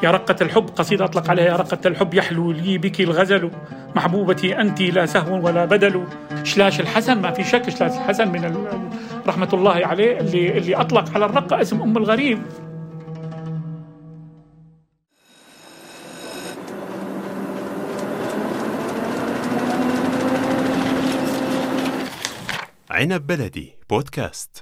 يا رقة الحب قصيدة أطلق عليها يا رقة الحب يحلو لي بك الغزل، محبوبتي أنت لا سهو ولا بدل. شلاش الحسن ما في شك، شلاش الحسن من رحمة الله عليه اللي أطلق على الرقة اسم أم الغريب. عنب بلدي بودكاست.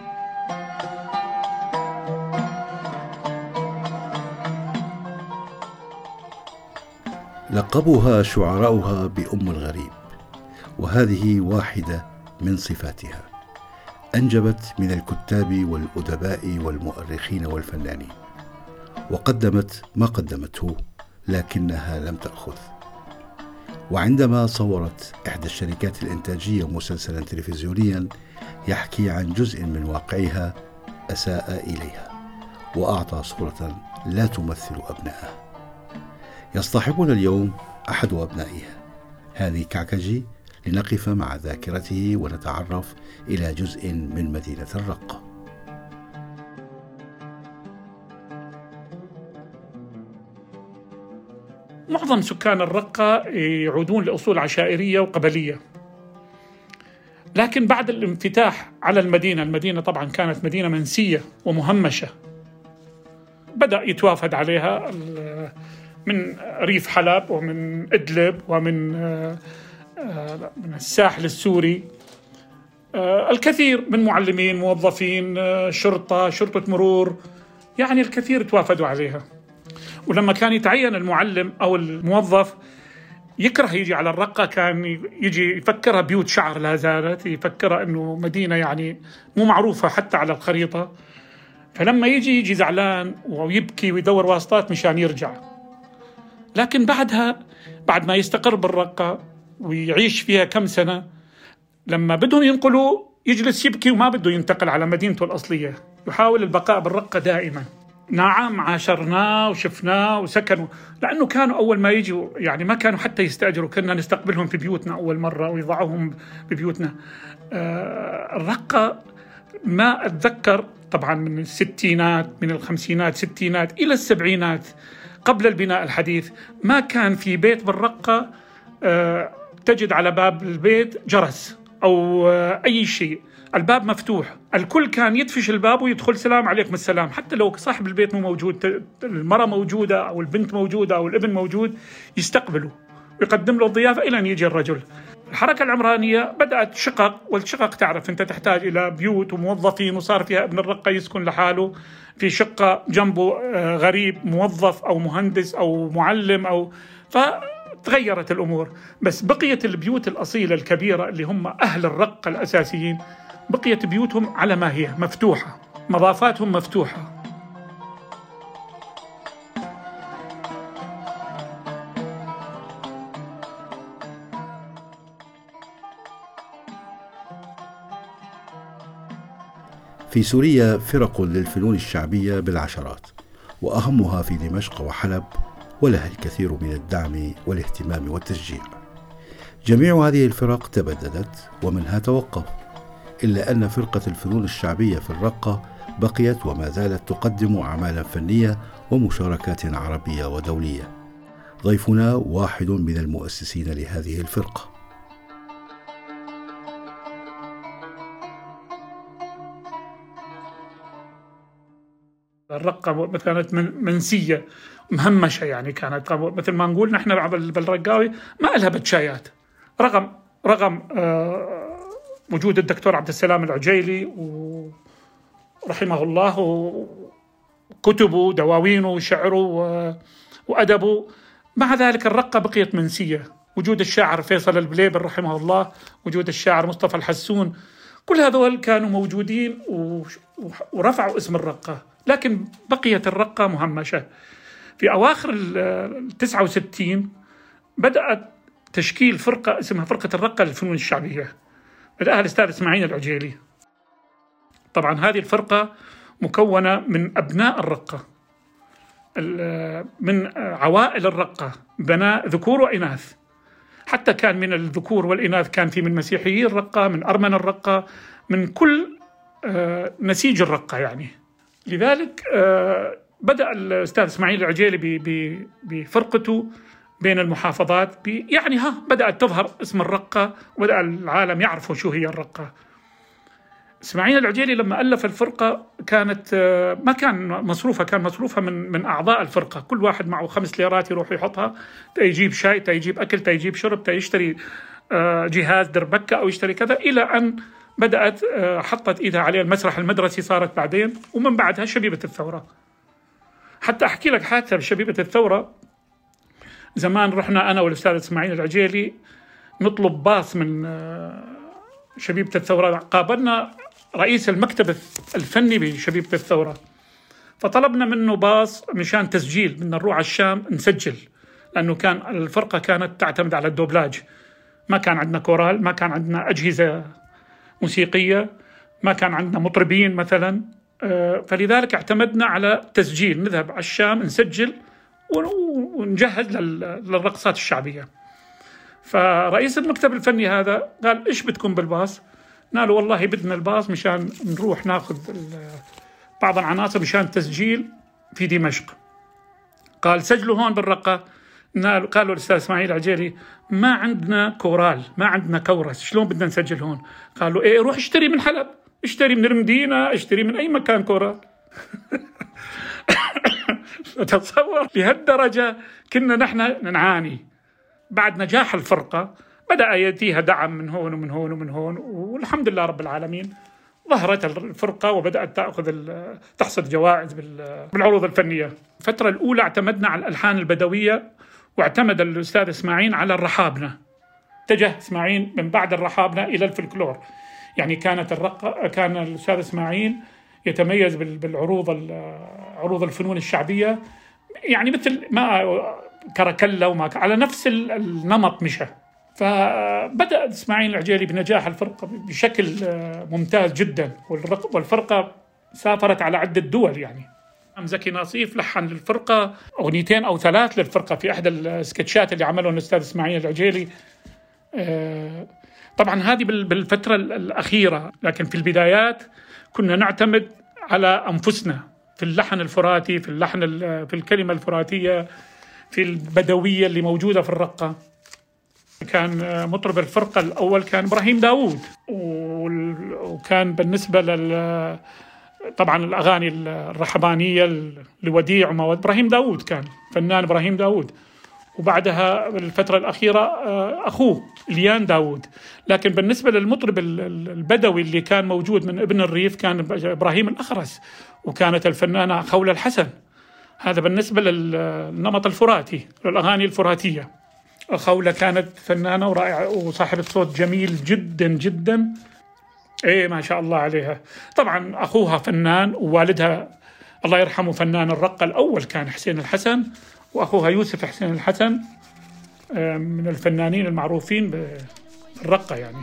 لقبوها شعراؤها بأم الغريب، وهذه واحدة من صفاتها. أنجبت من الكتاب والأدباء والمؤرخين والفنانين، وقدمت ما قدمته لكنها لم تأخذ. وعندما صورت إحدى الشركات الإنتاجية مسلسلا تلفزيونيا يحكي عن جزء من واقعها، أساء إليها وأعطى صورة لا تمثل أبنائها. يصطحبنا اليوم أحد أبنائها، هاني كعكجي، لنقف مع ذاكرته ونتعرف إلى جزء من مدينة الرقة. معظم سكان الرقة يعودون لأصول عشائرية وقبلية، لكن بعد الانفتاح على المدينة طبعا كانت مدينة منسية ومهمشة، بدأ يتوافد عليها من ريف حلب ومن إدلب ومن الساحل السوري الكثير من معلمين، موظفين، شرطة مرور، يعني الكثير توافدوا عليها. ولما كان يتعين المعلم أو الموظف يكره يجي على الرقة، كان يجي يفكرها بيوت شعر لا زالت، يفكرها أنه مدينة يعني مو معروفة حتى على الخريطة. فلما يجي زعلان ويبكي ويدور واسطات مشان يرجع. لكن بعد ما يستقر بالرقة ويعيش فيها كم سنة، لما بدهم ينقلوا يجلس يبكي وما بده ينتقل على مدينته الأصلية، يحاول البقاء بالرقة دائما. نعم، عاشرناه وشفناه وسكنوا، لأنه كانوا أول ما يجوا يعني ما كانوا حتى يستأجروا، كنا نستقبلهم في بيوتنا أول مرة ويضعوهم ببيوتنا. الرقة ما أتذكر طبعا من الستينات، من الخمسينات ستينات إلى السبعينات قبل البناء الحديث، ما كان في بيت بالرقة تجد على باب البيت جرس أو أي شيء، الباب مفتوح، الكل كان يدفش الباب ويدخل سلام عليكم السلام، حتى لو صاحب البيت مو موجود، المرأة موجودة أو البنت موجودة أو الابن موجود، يستقبله ويقدم له الضيافة إلى أن يجي الرجل. الحركة العمرانية بدأت شقق، والشقق تعرف أنت تحتاج إلى بيوت وموظفين، وصار فيها ابن الرقة يسكن لحاله في شقة، جنبه غريب موظف أو مهندس أو معلم فتغيرت الأمور. بس بقيت البيوت الأصيلة الكبيرة اللي هم أهل الرقة الأساسيين، بقيت بيوتهم على ما هي مفتوحة، مضافاتهم مفتوحة. في سوريا فرق للفنون الشعبية بالعشرات، وأهمها في دمشق وحلب، ولها الكثير من الدعم والاهتمام والتشجيع. جميع هذه الفرق تبددت ومنها توقف، إلا أن فرقة الفنون الشعبية في الرقة بقيت وما زالت تقدم أعمالا فنية ومشاركات عربية ودولية. ضيفنا واحد من المؤسسين لهذه الفرقة. الرقة كانت منسية مهمشة، يعني كانت مثل ما نقول نحن بالرقاوي ما لها بتشايات، رغم وجود الدكتور عبد السلام العجيلي ورحمه الله وكتبه دواوينه وشعره وأدبه، مع ذلك الرقة بقيت منسية. وجود الشاعر فيصل البليبر رحمه الله، وجود الشاعر مصطفى الحسون، كل هذول كانوا موجودين ورفعوا اسم الرقة، لكن بقيت الرقة مهمشة. في أواخر 69 بدأت تشكيل فرقة اسمها فرقة الرقة للفنون الشعبية، بدأها الأستاذ إسماعيل العجيلي. طبعا هذه الفرقة مكونة من أبناء الرقة، من عوائل الرقة، بناء ذكور وإناث، حتى كان من الذكور والإناث كان في من مسيحيي الرقة، من أرمن الرقة، من كل نسيج الرقة يعني. لذلك بدأ الأستاذ إسماعيل العجيلي بفرقته بين المحافظات، يعني بدأت تظهر اسم الرقة، وبدأ العالم يعرفوا شو هي الرقة. إسماعيل العجيلي لما ألف الفرقة كانت ما كان مصروفها، كان مصروفها من أعضاء الفرقة، كل واحد معه 5 ليرات يروح يحطها، يجيب شاي، يجيب أكل، يجيب شرب، يشتري جهاز دربكة أو يشتري كذا، إلى أن بدأت حطت إيدها عليه المسرح المدرسي، صارت بعدين، ومن بعدها شبيبة الثورة. حتى أحكي لك حادثة بشبيبة الثورة. زمان رحنا أنا والأستاذ إسماعيل العجيلي نطلب باص من شبيبة الثورة، قابلنا رئيس المكتب الفني بشبيبة الثورة، فطلبنا منه باص مشان تسجيل، بدنا نروح على الشام نسجل، لأنه كان الفرقة كانت تعتمد على الدوبلاج، ما كان عندنا كورال، ما كان عندنا أجهزة موسيقية، ما كان عندنا مطربين مثلا، فلذلك اعتمدنا على تسجيل، نذهب على الشام نسجل ونجهز للرقصات الشعبية. فرئيس المكتب الفني هذا قال إيش بدكم بالباص؟ قالوا والله بدنا الباص مشان نروح ناخذ بعض العناصر مشان تسجيل في دمشق. قال سجلوا هون بالرقة. قالوا الأستاذ إسماعيل العجيلي ما عندنا كورال، ما عندنا كورس، شلون بدنا نسجل هون؟ قالوا إيه، روح اشتري من حلب، اشتري من المدينة، اشتري من أي مكان كورال. تصور لهالدرجة كنا نحن نعاني. بعد نجاح الفرقة بدأ يأتيها دعم من هون ومن هون ومن هون، والحمد لله رب العالمين ظهرت الفرقة وبدأت تحصد جوائز بالعروض الفنية. الفترة الأولى اعتمدنا على الألحان البدوية، واعتمد الأستاذ إسماعيل على الرحابنة. اتجه إسماعيل من بعد الرحابنة إلى الفلكلور، يعني كان الأستاذ إسماعيل يتميز عروض الفنون الشعبية، يعني مثل ما كركلة وما على نفس النمط مشى. فبدأ إسماعيل العجيلي بنجاح الفرقة بشكل ممتاز جدا، والفرقة سافرت على عدة دول. يعني زكي ناصيف لحن للفرقة 2 أو 3 للفرقة في إحدى السكتشات اللي عملهم الأستاذ إسماعيل العجيلي. طبعا هذه بالفترة الأخيرة، لكن في البدايات كنا نعتمد على أنفسنا في اللحن الفراتي، في الكلمة الفراتية، في البدوية اللي موجودة في الرقة. كان مطرب الفرقة الأول كان إبراهيم داود، وكان بالنسبة طبعا الأغاني الرحبانية لوديع إبراهيم داود، كان فنان إبراهيم داود. وبعدها بالفترة الأخيرة أخوه ليان داود. لكن بالنسبة للمطرب البدوي اللي كان موجود من ابن الريف كان إبراهيم الأخرس، وكانت الفنانة خولة الحسن. هذا بالنسبة للنمط الفراتي، للأغاني الفراتية. خولة كانت فنانة ورائعة وصاحبة صوت جميل جدا جدا، إيه ما شاء الله عليها. طبعا أخوها فنان، ووالدها الله يرحمه فنان الرقة الأول كان حسين الحسن، وأخوها يوسف حسين الحسن من الفنانين المعروفين بالرقة. يعني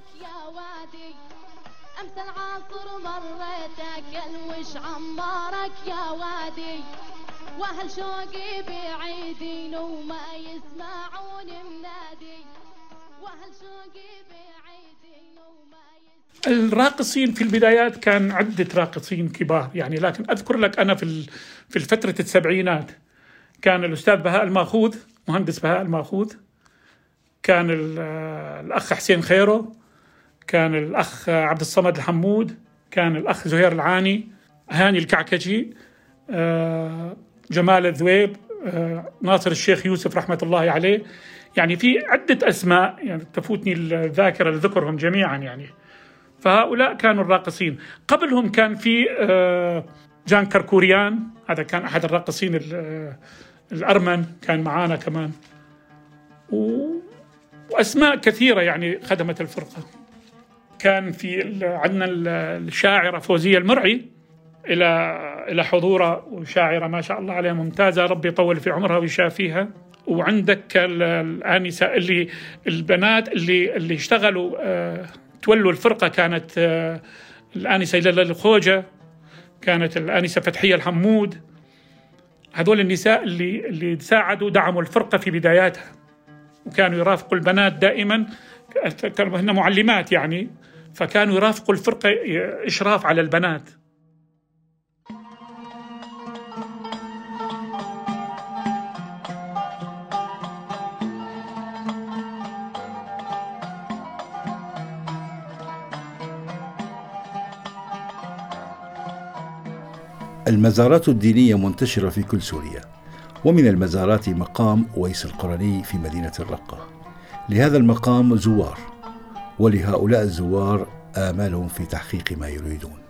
أمس العصر مريتك الوش عمارك يا وادي، وأهل شوقي بعيدين وما يسمعون منادي، وأهل شوقي بعيدين وما يسمعون. الراقصين في البدايات كان عدة راقصين كبار يعني، لكن أذكر لك أنا في الفترة السبعينات كان الأستاذ بهاء الماخوذ، مهندس بهاء الماخوذ، كان الأخ حسين خيرو، كان الأخ عبد الصمد الحمود، كان الأخ زهير العاني، هاني الكعكجي، جمال الذويب، ناصر الشيخ يوسف رحمة الله عليه. يعني في عدة أسماء يعني تفوتني الذاكرة لذكرهم جميعا يعني. فهؤلاء كانوا الراقصين. قبلهم كان في جان كركوريان، هذا كان أحد الراقصين الأرمن، كان معانا كمان، وأسماء كثيرة يعني خدمت الفرقة. كان في عندنا الشاعرة فوزية المرعي إلى حضورة، وشاعرة ما شاء الله عليها ممتازة، ربي يطول في عمرها ويشافيها. وعندك الآنسة البنات اللي اشتغلوا تولوا الفرقة، كانت الآنسة ليلى الخوجة، كانت الآنسة فتحية الحمود. هذول النساء اللي ساعدوا دعموا الفرقة في بداياتها، وكانوا يرافقوا البنات دائما، كانوا هن معلمات يعني، فكانوا يرافقوا الفرقة إشراف على البنات. المزارات الدينية منتشرة في كل سوريا، ومن المزارات مقام أويس القرني في مدينة الرقة. لهذا المقام زوار، ولهؤلاء الزوار آمال في تحقيق ما يريدون.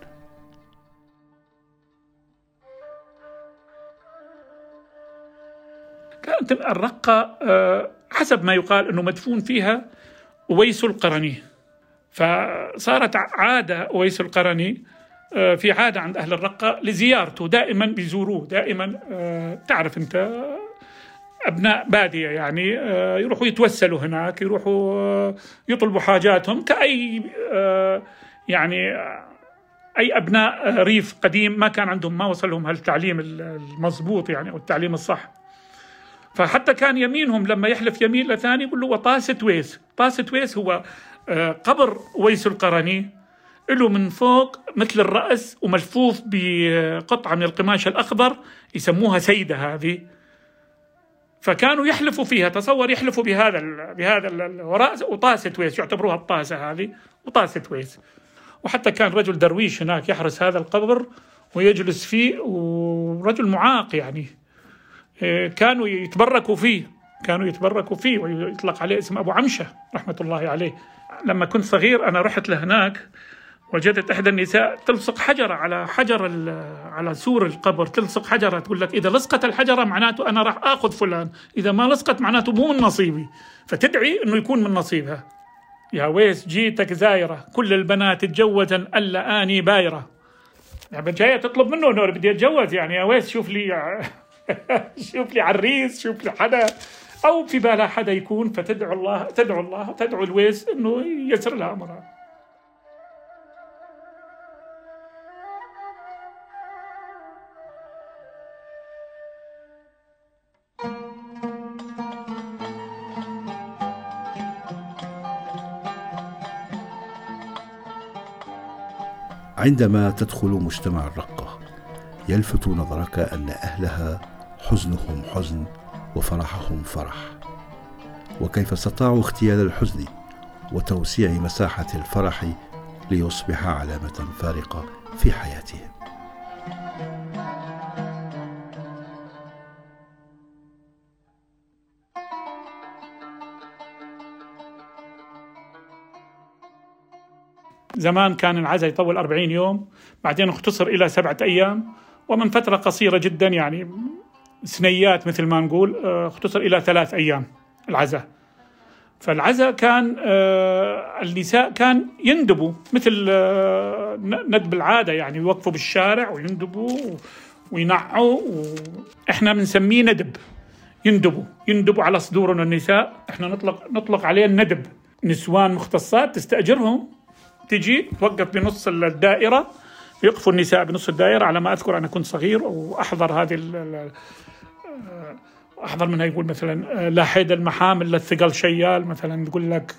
كانت الرقة حسب ما يقال أنه مدفون فيها أويس القرني، فصارت عادة أويس القرني في عادة عند أهل الرقة لزيارته، دائما بيزوروه دائما. تعرف أنت أبناء بادية يعني يروحوا يتوسلوا هناك، يروحوا يطلبوا حاجاتهم كأي يعني أي أبناء ريف قديم ما كان عندهم، ما وصل لهم هالتعليم المضبوط يعني أو التعليم الصح. فحتى كان يمينهم لما يحلف يمين لثاني يقول له وطاسة ويس. طاسة ويس هو قبر أويس القرني، له من فوق مثل الرأس وملفوف بقطعة من القماش الأخضر يسموها سيدة هذه، فكانوا يحلفوا فيها. تصور يحلفوا بهذا الوراء وطاسة ويس، يعتبروها الطاسة هذه وطاسة ويس. وحتى كان رجل درويش هناك يحرس هذا القبر ويجلس فيه، ورجل معاق يعني كانوا يتبركوا فيه ويطلق عليه اسم أبو عمشة رحمة الله عليه. لما كنت صغير أنا رحت لهناك، وجدت إحدى النساء تلصق حجرة على على سور القبر، تلصق حجرة تقول لك إذا لصقت الحجرة معناته أنا راح آخذ فلان، إذا ما لصقت معناته مو من نصيبي، فتدعي إنه يكون من نصيبها. يا ويس جيتك زايرة، كل البنات تتجوزن ألا آني بايرة. يعني جاية تطلب منه إنه بدي أتجوز، يعني يا ويس شوف لي شوف لي عريس، شوف لي حدا، أو في بالها حدا يكون، تدعو الويس إنه يسر لها أمرها. عندما تدخل مجتمع الرقة يلفت نظرك أن أهلها حزنهم حزن وفرحهم فرح، وكيف استطاعوا اغتيال الحزن وتوسيع مساحة الفرح ليصبح علامة فارقة في حياتهم. زمان كان العزاء يطول 40 يوم، بعدين اختصر إلى 7 أيام، ومن فترة قصيرة جدا يعني سنيات مثل ما نقول اختصر إلى 3 أيام العزاء. فالعزاء كان النساء كان يندبوا مثل ندب العادة، يعني يوقفوا بالشارع ويندبوا وينعوا، إحنا بنسميه ندب. يندبوا على صدورنا النساء، إحنا نطلق عليه الندب. نسوان مختصات تستأجرهم، تجي توقف بنص الدائرة، يقفوا النساء بنص الدائرة. على ما أذكر أنا كنت صغير وأحضر أحضر منها، يقول مثلا لا حيد المحامل للثقل شيال مثلا، يقول لك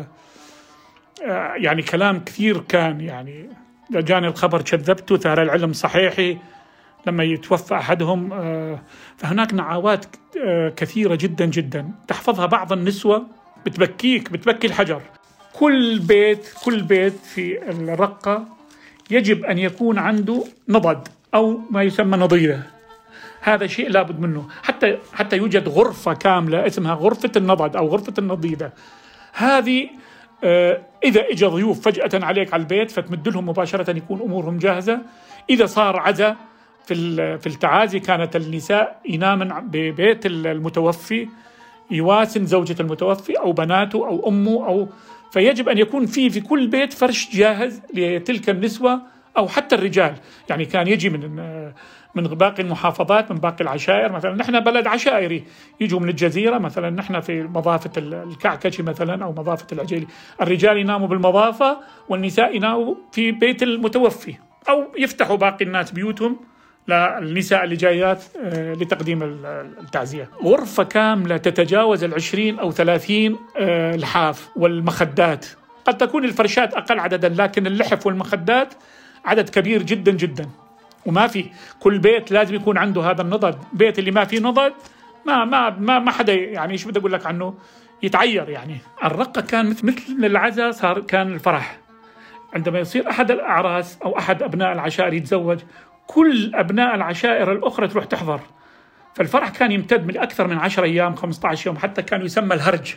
يعني كلام كثير كان يعني جاني الخبر كذبته ثار العلم صحيحي لما يتوفى أحدهم. فهناك نعوات كثيرة جدا جدا تحفظها بعض النسوة، بتبكي الحجر. كل بيت في الرقة يجب أن يكون عنده نضد أو ما يسمى نضيدة، هذا شيء لابد منه. حتى يوجد غرفة كاملة اسمها غرفة النضد أو غرفة النضيدة. هذه إذا إجا ضيوف فجأة عليك على البيت فتمد لهم مباشرة، يكون أمورهم جاهزة. إذا صار عزاء في التعازي كانت النساء ينامن ببيت المتوفي، يواسن زوجة المتوفي أو بناته أو أمه فيجب أن يكون في كل بيت فرش جاهز لتلك النسوة أو حتى الرجال. يعني كان يجي من باقي المحافظات، من باقي العشائر، مثلا نحن بلد عشائري، يجوا من الجزيرة مثلا، نحن في مضافة الكعكشي مثلا أو مضافة العجيلي، الرجال يناموا بالمضافة والنساء يناموا في بيت المتوفي، أو يفتحوا باقي الناس بيوتهم للنساء اللي جايات لتقديم التعزية. غرفة كاملة تتجاوز 20 أو 30 لحاف والمخدات. قد تكون الفرشات أقل عددا، لكن اللحف والمخدات عدد كبير جدا جدا. وما في كل بيت لازم يكون عنده هذا النضد. بيت اللي ما فيه نضد ما حدا يعني ايش بدي اقول لك عنه يتعير. يعني الرقة كان مثل العزاء، كان الفرح عندما يصير أحد الأعراس أو أحد أبناء العشائر يتزوج، كل أبناء العشائر الأخرى تروح تحضر. فالفرح كان يمتد من أكثر من 10 أيام 15 يوم، حتى كان يسمى الهرج.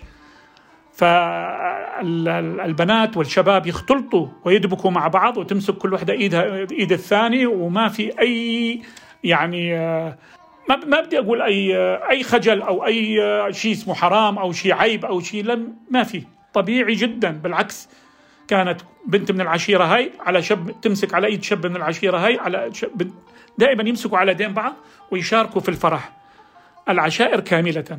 فالبنات والشباب يختلطوا ويدبكوا مع بعض، وتمسك كل واحدة إيد الثاني، وما في أي يعني ما بدي أقول أي خجل أو أي شيء اسمه حرام أو شيء عيب أو شيء، ما في، طبيعي جدا. بالعكس، كانت بنت من العشيرة هاي على شاب تمسك على إيد شاب من العشيرة هاي على شاب، دائما يمسكوا على يدين بعض ويشاركوا في الفرح، العشائر كاملة.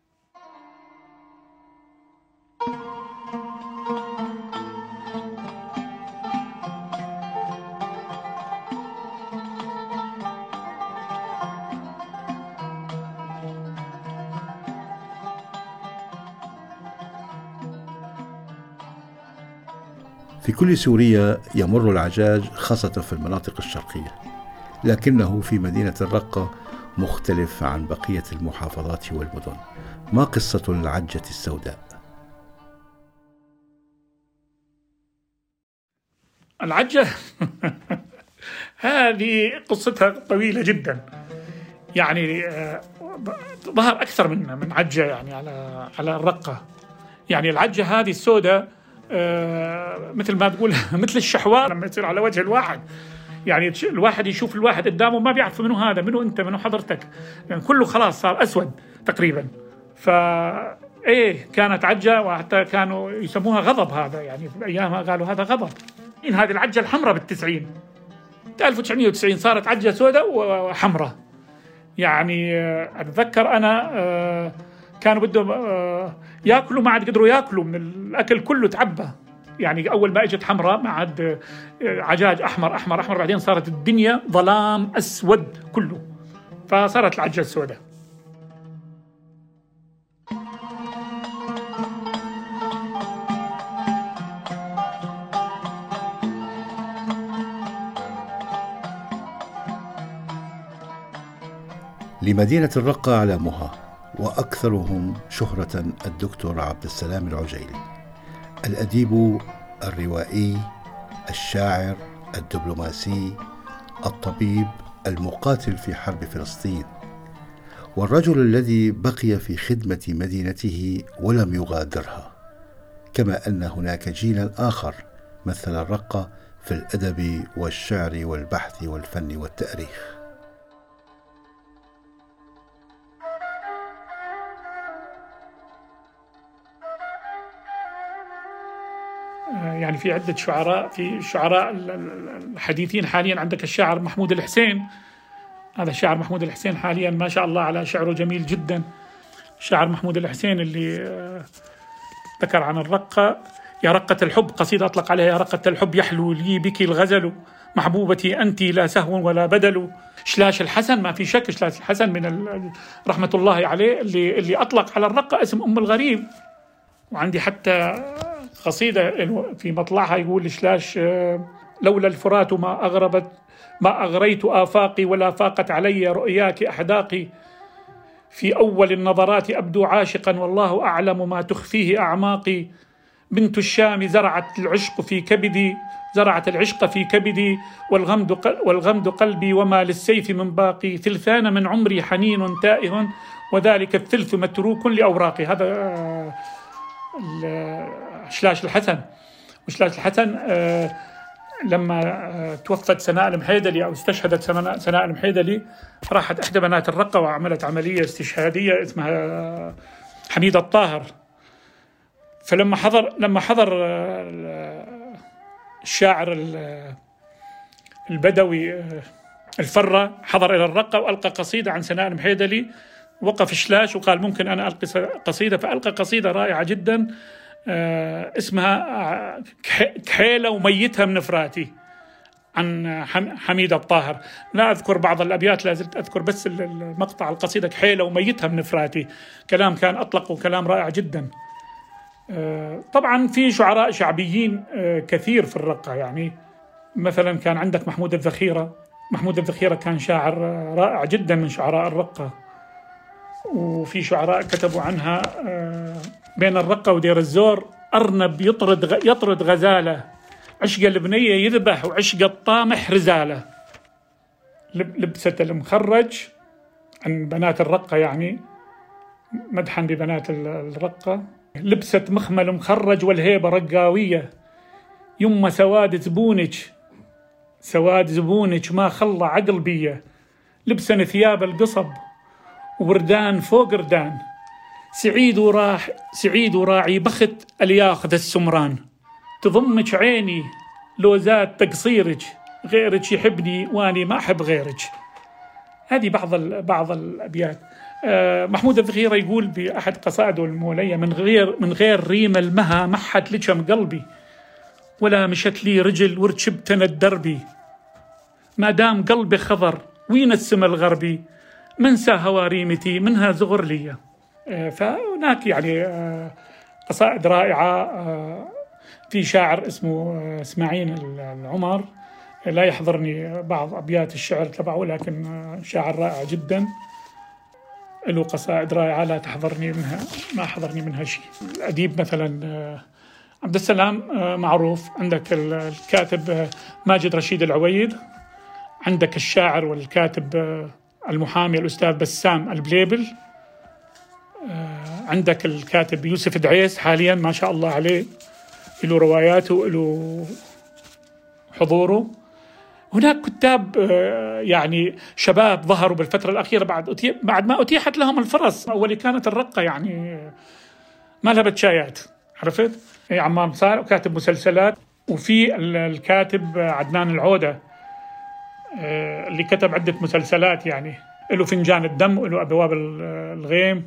في كل سوريا يمر العجاج، خاصة في المناطق الشرقية، لكنه في مدينة الرقة مختلف عن بقية المحافظات والمدن. ما قصة العجة السوداء؟ العجة هذه قصتها طويلة جدا، يعني ظهر أكثر من عجة يعني على الرقة. يعني العجة هذه السوداء مثل ما تقول مثل الشحوار لما يصير على وجه الواحد، يعني الواحد يشوف الواحد قدامه ما بيعرف منو هذا، منو أنت، منو حضرتك، يعني كله خلاص صار أسود تقريبا. كانت عجة، وحتى كانوا يسموها غضب. هذا يعني في أيامها قالوا هذا غضب. إن هذه العجة الحمراء بالتسعين 1990 صارت عجة سوداء وحمراء. يعني أتذكر أنا كانوا بدهم ياكلوا، ما عاد قدروا ياكلوا من الأكل، كله تعبى. يعني أول ما إجت حمراء ما عاد عجاج أحمر أحمر أحمر، بعدين صارت الدنيا ظلام أسود كله، فصارت العجة السوداء. لمدينة الرقة علامها، وأكثرهم شهرة الدكتور عبد السلام العجيلي، الأديب الروائي، الشاعر، الدبلوماسي، الطبيب، المقاتل في حرب فلسطين، والرجل الذي بقي في خدمة مدينته ولم يغادرها. كما أن هناك جيلا آخر مثل الرقة في الأدب والشعر والبحث والفن والتاريخ. يعني في عدة شعراء، في الشعراء الحديثين حاليا عندك الشاعر محمود الحسين. هذا الشاعر محمود الحسين حاليا ما شاء الله على شعره جميل جدا. الشاعر محمود الحسين اللي ذكر عن الرقة: يا رقة الحب، قصيدة أطلق عليها: يا رقة الحب يحلو لي بك الغزل، محبوبتي أنت لا سهو ولا بدل. شلاش الحسن، ما في شك شلاش الحسن من رحمة الله عليه اللي أطلق على الرقة اسم أم الغريب. وعندي حتى قصيدة في مطلعها يقول شلاش: لولا الفرات ما أغريت آفاقي، ولا فاقت علي رؤياك أحداقي. في أول النظرات أبدو عاشقا، والله أعلم ما تخفيه أعماقي. بنت الشام زرعت العشق في كبدي، والغمد قلبي، وما للسيف من باقي. ثلثان من عمري حنين تائه، وذلك الثلث متروك لأوراقي. هذا شلاش الحسن. وشلاش الحسن لما توفت سناء المحيدلي أو استشهدت سناء المحيدلي، راحت إحدى بنات الرقة وعملت عملية استشهادية اسمها حميدة الطاهر. فلما حضر الشاعر البدوي الفرة، حضر إلى الرقة وألقى قصيدة عن سناء المحيدلي، وقف شلاش وقال: ممكن أنا ألقي قصيدة؟ فألقى قصيدة رائعة جدا اسمها كحيلة وميتها من فراتي، عن حميدة الطاهر. لا أذكر بعض الأبيات، لا زلت أذكر بس المقطع القصيدة: كحيلة وميتها من فراتي. كلام كان أطلق وكلام رائع جدا. طبعا في شعراء شعبيين كثير في الرقة. يعني مثلا كان عندك محمود الذخيرة كان شاعر رائع جدا من شعراء الرقة. وفي شعراء كتبوا عنها: بين الرقة ودير الزور أرنب يطرد غزالة، عشق البنية يذبح وعشق الطامح رزالة. لبسة المخرج عن بنات الرقة، يعني مدحا ببنات الرقة. لبسة مخمل مخرج والهيبة رقاوية، يما سواد زبونج ما خلى عقل بيه. لبسن ثياب القصب وردان فوق ردان، سعيد وراعي بخت الياخذ السمران. تضمك عيني لو زاد تقصيرك، غيرك يحبني واني ما احب غيرك. هذه بعض الابيات. محمود الذخيرة يقول باحد قصائده المولية: من غير ريم المها محت لجم قلبي، ولا مشت لي رجل وركبتنا الدربي. ما دام قلبي خضر وين السما الغربي، منسى هواريمتي منها زغر لي. فهناك يعني قصائد رائعة. في شاعر اسمه اسماعيل العمر، لا يحضرني بعض أبيات الشعر تبعه، لكن شاعر رائع جدا، له قصائد رائعة ما حضرني منها شيء. الأديب مثلا عبد السلام معروف، عندك الكاتب ماجد رشيد العويد، عندك الشاعر والكاتب المحامي الأستاذ بسام البليبل، عندك الكاتب يوسف دعيس حاليا ما شاء الله عليه، له رواياته وله حضوره. هناك كتاب يعني شباب ظهروا بالفترة الأخيرة بعد ما أتيحت لهم الفرص. أولي كانت الرقة يعني ما لها بتشايات، عرفت؟ عمام صار وكاتب مسلسلات. وفي الكاتب عدنان العودة اللي كتب عدة مسلسلات، يعني له فنجان الدم وله أبواب الغيم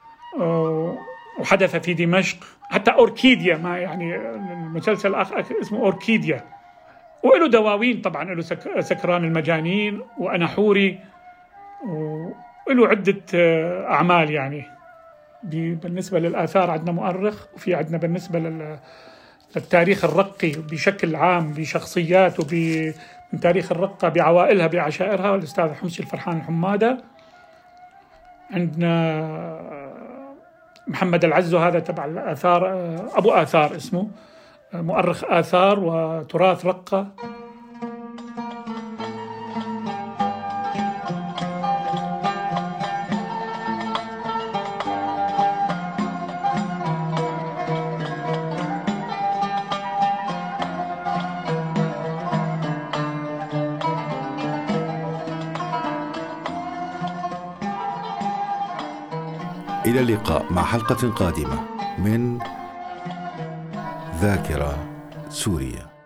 وحدث في دمشق، حتى أوركيديا، ما يعني المسلسل اسمه أوركيديا. وله دواوين طبعا، له سكران المجانين وأنا حوري، وله عدة أعمال. يعني بالنسبة للآثار عندنا مؤرخ، وفي عندنا بالنسبة للتاريخ الرقي بشكل عام بشخصيات من تاريخ الرقة بعوائلها بعشائرها، الأستاذ حمصي الفرحان الحمادة. عندنا محمد العزو، هذا تبع الآثار، أبو آثار اسمه، مؤرخ آثار وتراث رقة. إلى اللقاء مع حلقة قادمة من ذاكرة سوريا.